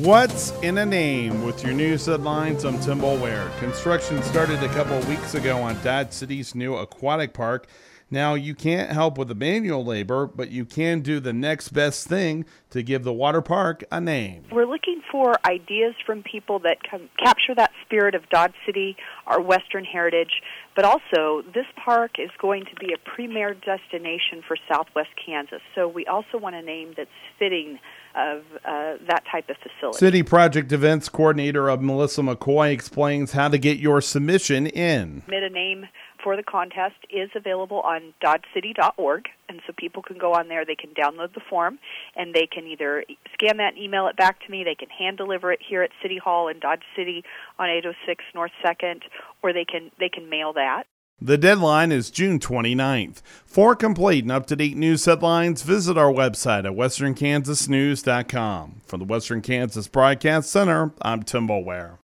What's in a name? With your news headlines, I'm Tim Boulware. Construction started a couple of weeks ago on Dodge City's new aquatic park. Now, you can't help with the manual labor, but you can do the next best thing to give the water park a name. We're looking for ideas from people that can capture that spirit of Dodge City, our Western heritage, but also this park is going to be a premier destination for Southwest Kansas. So we also want a name that's fitting of that type of facility. City Project Events Coordinator of Melissa McCoy explains how to get your submission in. Submit a name for the contest is available on dodgecity.org, and so people can go on there, they can download the form, and they can either scan that and email it back to me, they can hand deliver it here at City Hall in Dodge City on 806 North 2nd, or they can mail that. The deadline is June 29th. For complete and up-to-date news headlines, visit our website at westernkansasnews.com. From the Western Kansas Broadcast Center, I'm Tim Boulware.